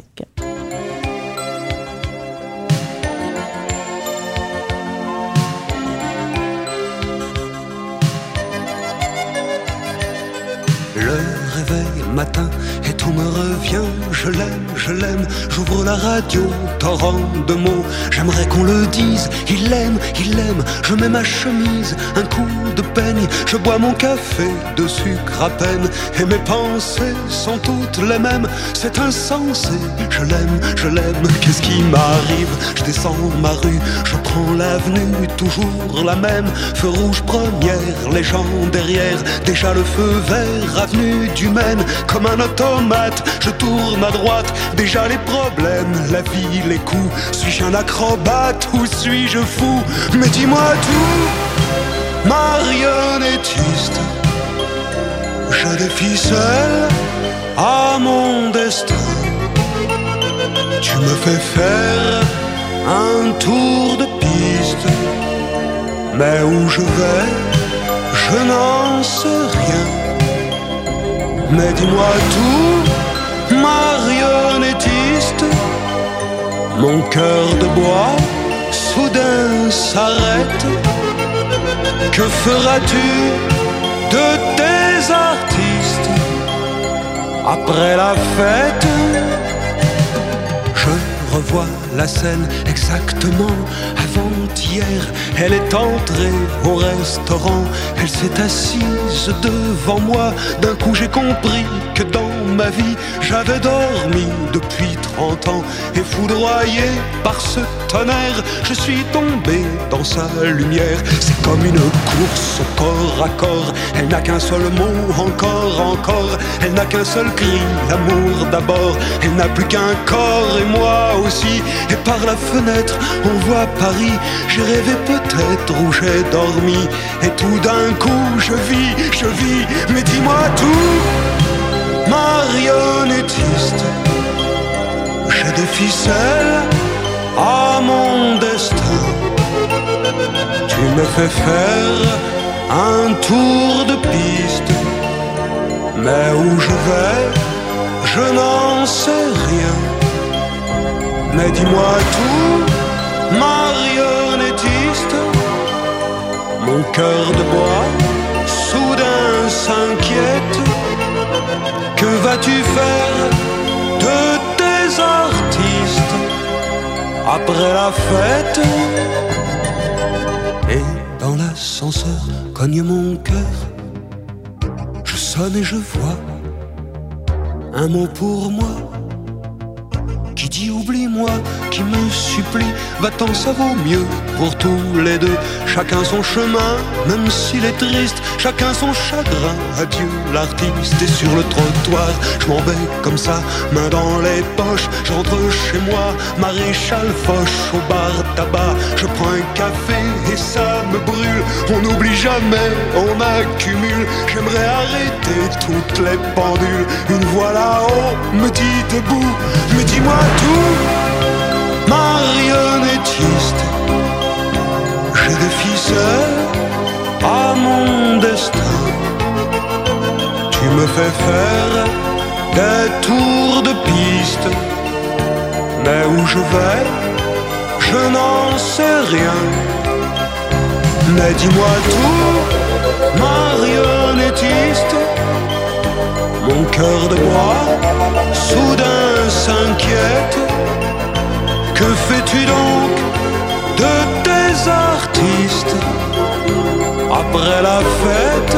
Le réveil matin et tout me revient, je l'aime, j'ouvre la radio, torrent de mots, j'aimerais qu'on le dise, il l'aime, je mets ma chemise, un coup de peigne, je bois mon café de sucre à peine, et mes pensées sont toutes les mêmes, c'est insensé, je l'aime, qu'est-ce qui m'arrive, je descends ma rue, je prends l'avenue, toujours la même, feu rouge première, les gens derrière, déjà le feu vert, avenue du Maine, comme un automate, je tourne à droite, déjà les problèmes, la vie, les coups, suis-je un acrobate ou suis-je fou? Mais dis-moi tout, marionnettiste, je défie seul à mon destin. Tu me fais faire un tour de piste, mais où je vais, je n'en sais rien. Mais dis-moi tout, marionnettiste. Mon cœur de bois soudain s'arrête. Que feras-tu de tes artistes après la fête? Je revois la scène exactement avant-hier. Elle est entrée au restaurant, elle s'est assise devant moi. D'un coup j'ai compris que dans ma vie j'avais dormi depuis 30 ans. Et foudroyé par ce tonnerre, je suis tombé dans sa lumière. C'est comme une course au corps à corps. Elle n'a qu'un seul mot, encore, encore. Elle n'a qu'un seul cri, l'amour d'abord. Elle n'a plus qu'un corps et moi aussi. Et par la fenêtre on voit Paris. J'ai rêvé peut-être où j'ai dormi. Et tout d'un coup je vis. Mais dis-moi tout, marionnettiste. J'ai des ficelles à mon destin. Tu me fais faire un tour de piste, mais où je vais, je n'en sais rien. Mais dis-moi tout, marionnettiste. Mon cœur de bois soudain s'inquiète. Que vas-tu faire de tes artistes après la fête? Et dans l'ascenseur cogne mon cœur. Je sonne et je vois un mot pour moi qui dit oublie-moi, qui me supplie. Va-t'en, ça vaut mieux pour tous les deux. Chacun son chemin, même s'il est triste. Chacun son chagrin, adieu l'artiste. Et sur le trottoir, je m'en vais comme ça, main dans les poches. J'entre chez moi, maréchal Foch, au bar tabac. Je prends un café et ça me brûle. On n'oublie jamais, on accumule. J'aimerais arrêter toutes les pendules. Une voix là-haut me dit debout. Mais dis-moi tout, marionnettiste. J'ai des ficelles à mon destin. Tu me fais faire des tours de piste, mais où je vais, je n'en sais rien. Mais dis-moi tout, marionnettiste. Mon cœur de bois soudain s'inquiète. Que fais-tu donc de tes artistes après la fête?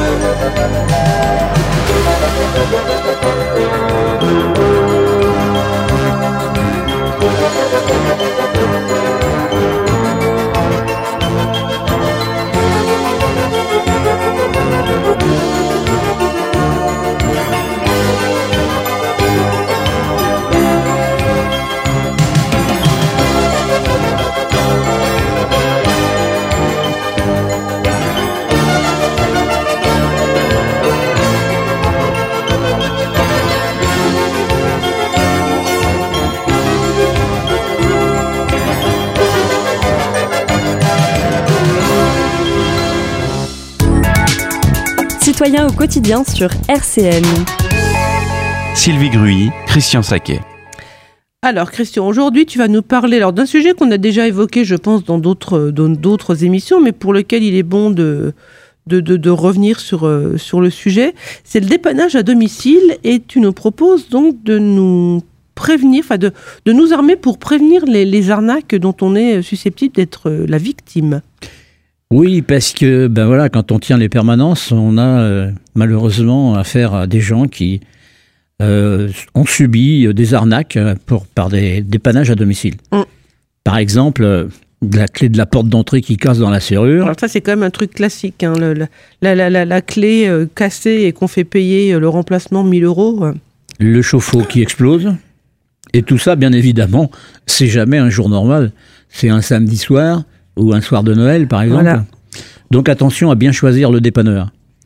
Citoyens au quotidien sur RCN. Sylvie Gruy, Christian Saquet. Alors Christian, aujourd'hui tu vas nous parler d'un sujet qu'on a déjà évoqué, je pense, dans d'autres émissions, mais pour lequel il est bon de revenir sur le sujet. C'est le dépannage à domicile, et tu nous proposes donc de nous prévenir, de nous armer pour prévenir les arnaques dont on est susceptible d'être la victime. Oui, parce que quand on tient les permanences, on a malheureusement affaire à des gens qui ont subi des arnaques par des dépannages à domicile. Par exemple, la clé de la porte d'entrée qui casse dans la serrure. Alors ça, c'est quand même un truc classique, hein, la clé cassée et qu'on fait payer le remplacement 1 000 €. Le chauffe-eau qui explose. Et tout ça, bien évidemment, c'est jamais un jour normal. C'est un samedi soir ou un soir de Noël, par exemple. Voilà. Donc attention à bien choisir le dépanneur.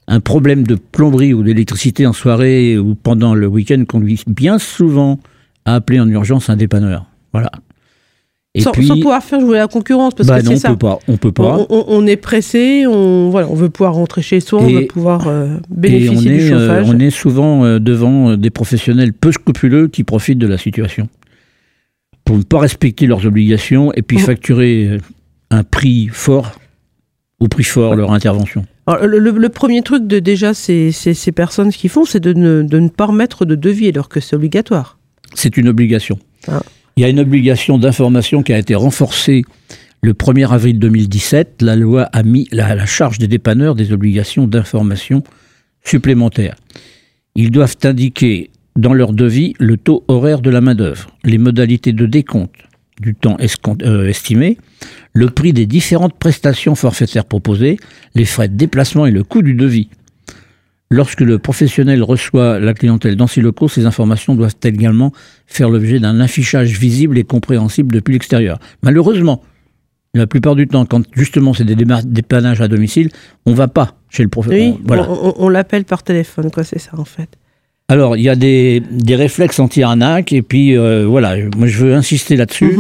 un problème de plomberie ou d'électricité en soirée ou pendant le week-end conduit bien souvent à appeler en urgence un dépanneur. Voilà. Et sans pouvoir faire jouer la concurrence, parce que non, c'est ça. On peut pas. On est pressé, on veut pouvoir rentrer chez soi, on veut pouvoir bénéficier du chauffage. On est souvent devant des professionnels peu scrupuleux qui profitent de la situation pour ne pas respecter leurs obligations et puis facturer un prix fort, au prix fort, leur intervention. Alors, le premier truc de déjà ces personnes ce qu'ils font, c'est de ne pas remettre de devis alors que c'est obligatoire. C'est une obligation. Ah. Il y a une obligation d'information qui a été renforcée le 1er avril 2017. La loi a mis à la charge des dépanneurs des obligations d'information supplémentaires. Ils doivent indiquer dans leur devis le taux horaire de la main-d'œuvre, les modalités de décompte du temps estimé, le prix des différentes prestations forfaitaires proposées, les frais de déplacement et le coût du devis. Lorsque le professionnel reçoit la clientèle dans ses locaux, ces informations doivent également faire l'objet d'un affichage visible et compréhensible depuis l'extérieur. Malheureusement, la plupart du temps, quand justement c'est des dépannages à domicile, on ne va pas chez le professionnel. Oui, on l'appelle par téléphone, quoi, c'est ça en fait. Alors, il y a des réflexes anti-arnaque, et puis voilà, moi je veux insister là-dessus.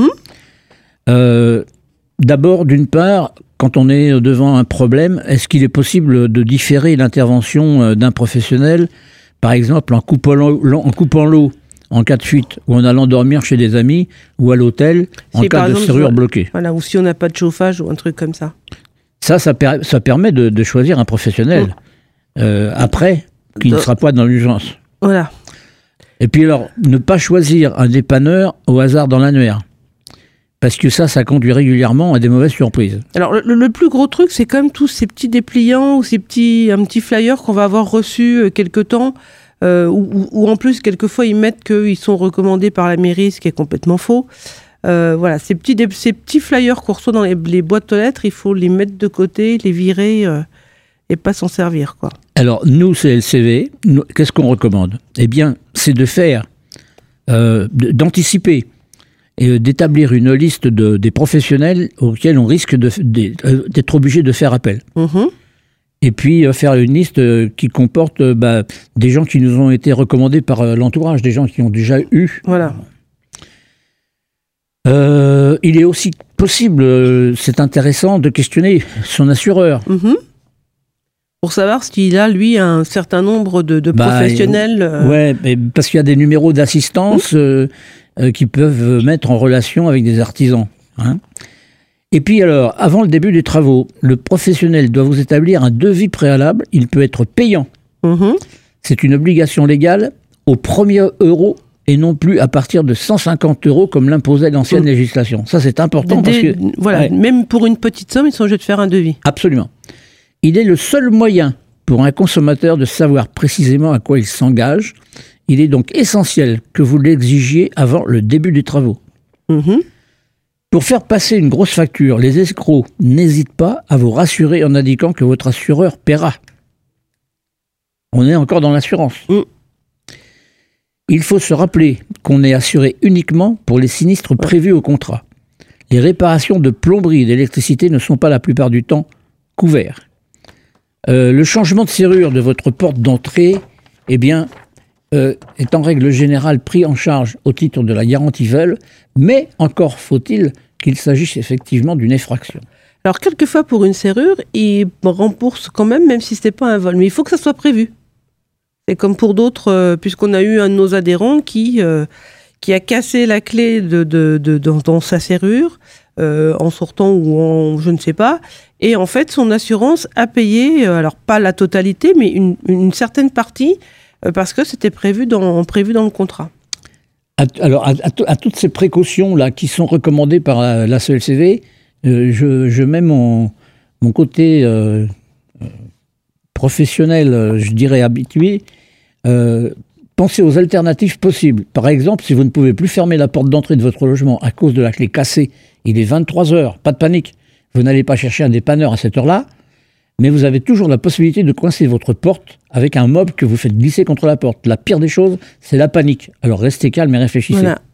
D'abord, d'une part, quand on est devant un problème, est-ce qu'il est possible de différer l'intervention d'un professionnel, par exemple en coupant l'eau en cas de fuite, ou en allant dormir chez des amis, ou à l'hôtel, en cas de serrure bloquée. Voilà, ou si on n'a pas de chauffage, ou un truc comme ça. Ça permet de choisir un professionnel, après, qui ne sera pas dans l'urgence. Voilà. Et puis alors, ne pas choisir un dépanneur au hasard dans l'annuaire. Parce que ça conduit régulièrement à des mauvaises surprises. Alors, le plus gros truc, c'est quand même tous ces petits dépliants ou un petit flyer qu'on va avoir reçu quelque temps, où en plus, quelquefois, ils mettent qu'ils sont recommandés par la mairie, ce qui est complètement faux. Voilà, ces petits flyers qu'on reçoit dans les boîtes aux lettres, il faut les mettre de côté, les virer et pas s'en servir, quoi. Alors, nous, CLCV, qu'est-ce qu'on recommande ? Eh bien, c'est de faire, d'anticiper et d'établir une liste des professionnels auxquels on risque d'être obligé de faire appel. Et puis faire une liste qui comporte des gens qui nous ont été recommandés par l'entourage, des gens qui ont déjà eu. Voilà. Il est aussi possible, c'est intéressant, de questionner son assureur. Pour savoir s'il a, lui, un certain nombre de professionnels. Ouais, parce qu'il y a des numéros d'assistance qui peuvent mettre en relation avec des artisans. Hein. Et puis alors, avant le début des travaux, le professionnel doit vous établir un devis préalable. Il peut être payant. C'est une obligation légale au premier euro et non plus à partir de 150 € comme l'imposait l'ancienne législation. Ça, c'est important parce que... Voilà, même pour une petite somme, ils sont obligés de faire un devis. Absolument. Il est le seul moyen pour un consommateur de savoir précisément à quoi il s'engage. Il est donc essentiel que vous l'exigiez avant le début des travaux. Pour faire passer une grosse facture, les escrocs n'hésitent pas à vous rassurer en indiquant que votre assureur paiera. On est encore dans l'assurance. Il faut se rappeler qu'on est assuré uniquement pour les sinistres prévus au contrat. Les réparations de plomberie et d'électricité ne sont pas la plupart du temps couverts. Le changement de serrure de votre porte d'entrée, eh bien, est en règle générale pris en charge au titre de la garantie vol, mais encore faut-il qu'il s'agisse effectivement d'une effraction. Alors, quelquefois, pour une serrure, ils remboursent quand même si ce n'est pas un vol. Mais il faut que ça soit prévu. C'est comme pour d'autres, puisqu'on a eu un de nos adhérents qui a cassé la clé dans sa serrure, en sortant ou je ne sais pas. Et en fait, son assurance a payé, alors pas la totalité, mais une certaine partie, parce que c'était prévu dans le contrat. Alors, à toutes ces précautions-là qui sont recommandées par la CLCV, je mets mon côté professionnel, je dirais habitué. Pensez aux alternatives possibles. Par exemple, si vous ne pouvez plus fermer la porte d'entrée de votre logement à cause de la clé cassée, il est 23h, pas de panique. Vous n'allez pas chercher un dépanneur à cette heure-là, mais vous avez toujours la possibilité de coincer votre porte avec un meuble que vous faites glisser contre la porte. La pire des choses, c'est la panique. Alors restez calme et réfléchissez. Voilà.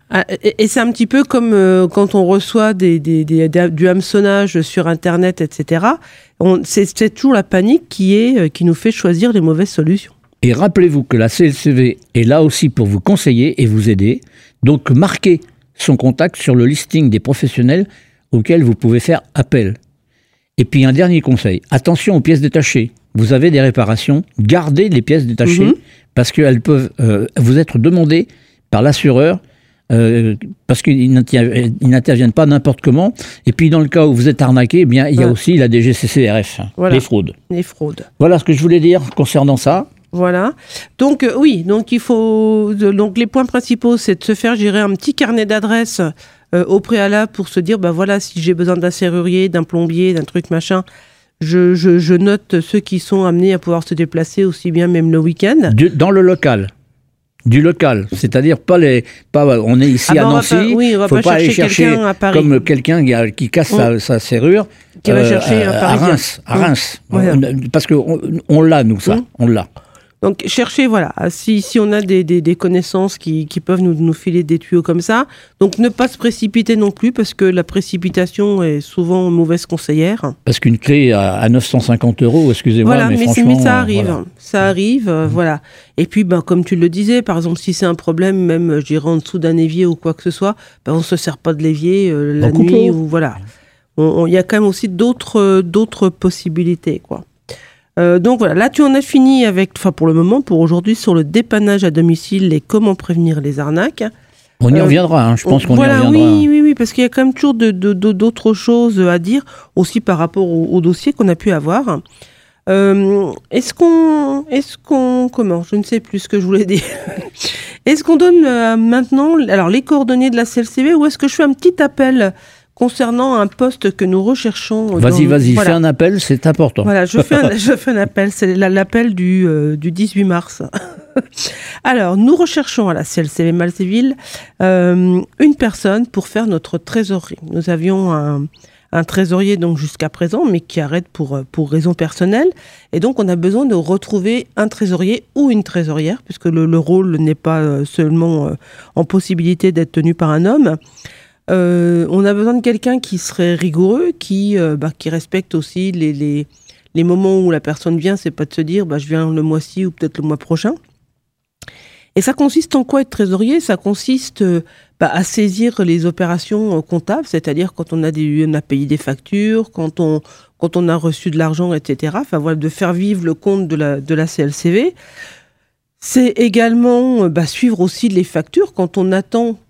Et c'est un petit peu comme quand on reçoit du hameçonnage sur Internet, etc. C'est toujours la panique qui nous fait choisir les mauvaises solutions. Et rappelez-vous que la CLCV est là aussi pour vous conseiller et vous aider. Donc marquez son contact sur le listing des professionnels auxquels vous pouvez faire appel. Et puis un dernier conseil, attention aux pièces détachées. Vous avez des réparations, gardez les pièces détachées parce qu'elles peuvent vous être demandées par l'assureur parce qu'ils n'interviennent pas n'importe comment. Et puis dans le cas où vous êtes arnaqué, eh bien, il y a aussi la DGCCRF, les fraudes. Les fraudes. Voilà ce que je voulais dire concernant ça. Voilà. Donc donc il faut. Donc les points principaux, c'est de se faire gérer un petit carnet d'adresses au préalable pour se dire, voilà, si j'ai besoin d'un serrurier, d'un plombier, d'un truc machin, je note ceux qui sont amenés à pouvoir se déplacer aussi bien même le week-end. Dans le local. Du local, c'est-à-dire on est ici à Nancy, on va faut pas aller chercher à Paris. Comme quelqu'un qui casse sa serrure qui va chercher à Reims. Parce qu'on l'a, nous, ça, on l'a. Donc, cherchez, voilà, si on a des connaissances qui peuvent nous filer des tuyaux comme ça. Donc, ne pas se précipiter non plus, parce que la précipitation est souvent mauvaise conseillère. Parce qu'une clé à 950 €, excusez-moi, voilà, mais franchement... mais ça arrive, ça arrive, voilà. Et puis, comme tu le disais, par exemple, si c'est un problème, même, je dirais, en dessous d'un évier ou quoi que ce soit, on ne se sert pas de l'évier la nuit, ou voilà. Il y a quand même aussi d'autres possibilités, quoi. Donc voilà, là tu en as fini pour le moment, pour aujourd'hui, sur le dépannage à domicile et comment prévenir les arnaques. On y reviendra, je pense qu'on y reviendra. Oui, parce qu'il y a quand même toujours d'autres choses à dire, aussi par rapport au dossier qu'on a pu avoir. Comment je ne sais plus ce que je voulais dire. Est-ce qu'on donne maintenant les coordonnées de la CLCV, ou est-ce que je fais un petit appel concernant un poste que nous recherchons? Vas-y, fais un appel, c'est important. Voilà, je fais un appel, c'est l'appel du 18 mars. Alors, nous recherchons à la CLCV Malzéville une personne pour faire notre trésorerie. Nous avions un trésorier donc jusqu'à présent, mais qui arrête pour raisons personnelles. Et donc, on a besoin de retrouver un trésorier ou une trésorière, puisque le rôle n'est pas seulement en possibilité d'être tenu par un homme. On a besoin de quelqu'un qui serait rigoureux, qui respecte aussi les moments où la personne vient. C'est pas de se dire je viens le mois-ci ou peut-être le mois prochain. Et ça consiste en quoi être trésorier? Ça consiste à saisir les opérations comptables, c'est-à-dire quand on a payé des factures, quand on a reçu de l'argent, etc. Enfin voilà, de faire vivre le compte de la CLCV. C'est également suivre aussi les factures quand on attend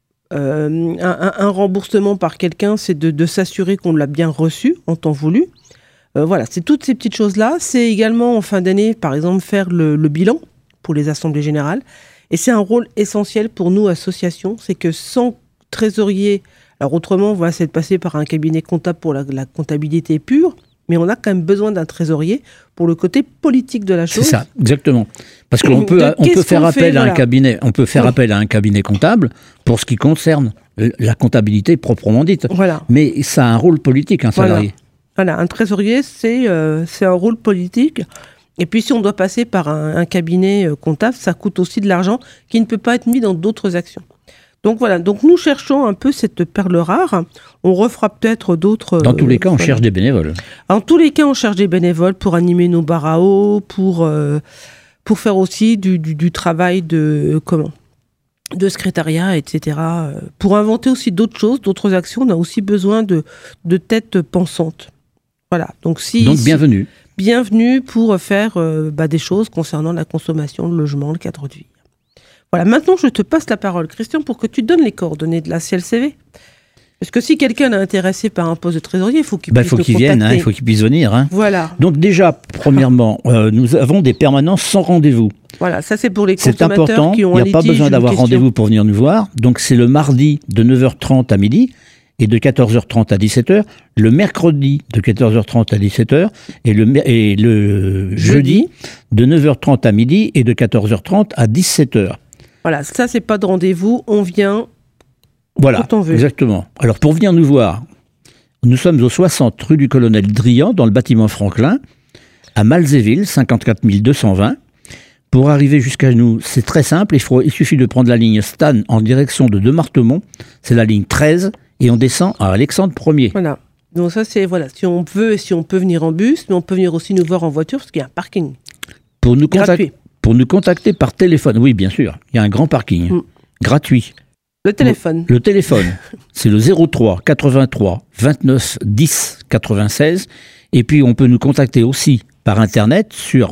un remboursement par quelqu'un, c'est de s'assurer qu'on l'a bien reçu en temps voulu. Voilà, c'est toutes ces petites choses-là. C'est également en fin d'année, par exemple, faire le bilan pour les assemblées générales. Et c'est un rôle essentiel pour nous, associations. C'est que sans trésorier, alors autrement, c'est de passer par un cabinet comptable pour la comptabilité pure, mais on a quand même besoin d'un trésorier pour le côté politique de la chose. C'est ça, exactement. Parce qu'on peut faire appel à un cabinet, on peut faire appel à un cabinet comptable pour ce qui concerne la comptabilité proprement dite. Voilà. Mais ça a un rôle politique, un salarié. Voilà, un trésorier, c'est un rôle politique. Et puis, si on doit passer par un cabinet comptable, ça coûte aussi de l'argent qui ne peut pas être mis dans d'autres actions. Donc voilà, donc nous cherchons un peu cette perle rare. On refera peut-être d'autres... Dans tous les cas, on cherche des bénévoles. En tous les cas, on cherche des bénévoles pour animer nos bars à eau, pour faire aussi du travail de secrétariat, etc. Pour inventer aussi d'autres choses, d'autres actions. On a aussi besoin de têtes pensantes. Voilà. Donc bienvenue. Bienvenue pour faire des choses concernant la consommation, le logement, le cadre de vie. Voilà, maintenant je te passe la parole, Christian, pour que tu donnes les coordonnées de la CLCV. Parce que si quelqu'un est intéressé par un poste de trésorier, il faut qu'il puisse nous contacter. Vienne, il faut qu'il puisse venir. Voilà. Donc déjà, premièrement, nous avons des permanences sans rendez-vous. Voilà, ça c'est pour les consommateurs qui ont un litige. C'est important, il n'y a pas besoin d'avoir rendez-vous pour venir nous voir. Donc c'est le mardi de 9h30 à midi et de 14h30 à 17h, le mercredi de 14h30 à 17h et le jeudi de 9h30 à midi et de 14h30 à 17h. Voilà, ça c'est pas de rendez-vous, on vient quand on veut. Exactement. Alors pour venir nous voir, nous sommes au 60 rue du Colonel Drian, dans le bâtiment Franklin, à Malzéville, 54 220. Pour arriver jusqu'à nous, c'est très simple. Il suffit de prendre la ligne Stan en direction de Demartemont. C'est la ligne 13 et on descend à Alexandre 1er. Voilà. Donc ça, c'est voilà. Si on peut venir en bus, mais on peut venir aussi nous voir en voiture parce qu'il y a un parking. Pour nous contacter par téléphone, oui, bien sûr. Il y a un grand parking gratuit. Le téléphone. Le téléphone, c'est le 03 83 29 10 96. Et puis, on peut nous contacter aussi par Internet sur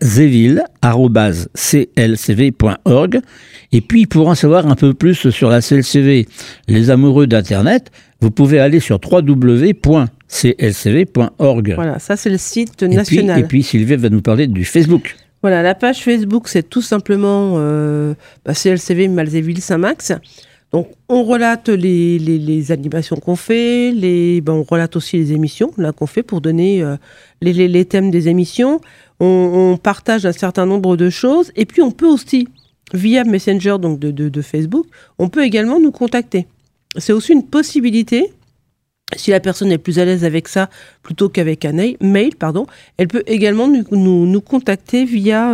malzéville@clcv.org. Et puis, pour en savoir un peu plus sur la CLCV, les amoureux d'Internet, vous pouvez aller sur www.clcv.org. Voilà, ça c'est le site national. Et puis, Sylvie va nous parler du Facebook. Voilà, la page Facebook, c'est tout simplement CLCV Malzéville Saint-Max. Donc, on relate les animations qu'on fait, on relate aussi les émissions là, qu'on fait pour donner les thèmes des émissions. On partage un certain nombre de choses. Et puis, on peut aussi, via Messenger donc de Facebook, on peut également nous contacter. C'est aussi une possibilité. Si la personne est plus à l'aise avec ça plutôt qu'avec un mail, elle peut également nous contacter via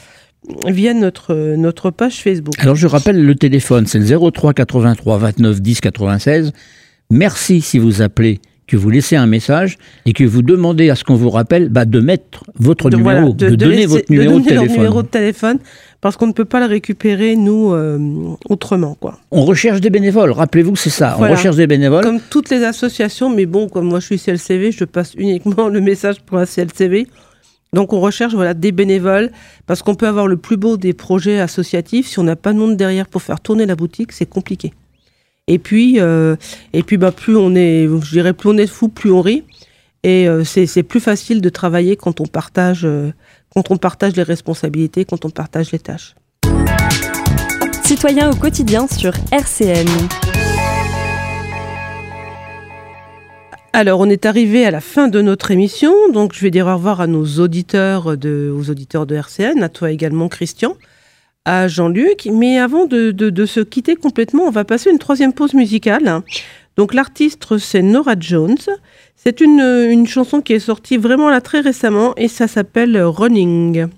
notre page Facebook. Alors je rappelle le téléphone, c'est le 03 83 29 10 96. Merci si vous appelez, que vous laissez un message et que vous demandez à ce qu'on vous rappelle de mettre votre numéro, de donner votre numéro de téléphone. Numéro de téléphone, parce qu'on ne peut pas le récupérer, nous, autrement, quoi. On recherche des bénévoles, rappelez-vous, c'est ça, voilà. On recherche des bénévoles. Comme toutes les associations, mais bon, comme moi je suis CLCV, je passe uniquement le message pour la CLCV. Donc on recherche des bénévoles, parce qu'on peut avoir le plus beau des projets associatifs, si on n'a pas de monde derrière pour faire tourner la boutique, c'est compliqué. Et puis plus on est fou, plus on rit. Et c'est plus facile de travailler quand on partage les responsabilités, quand on partage les tâches. Citoyens au quotidien sur RCN. Alors, on est arrivé à la fin de notre émission, donc je vais dire au revoir à nos auditeurs de RCN, à toi également Christian, à Jean-Luc. Mais avant de se quitter complètement, on va passer une troisième pause musicale. Donc l'artiste, c'est Norah Jones. C'est une chanson qui est sortie vraiment là très récemment et ça s'appelle Running.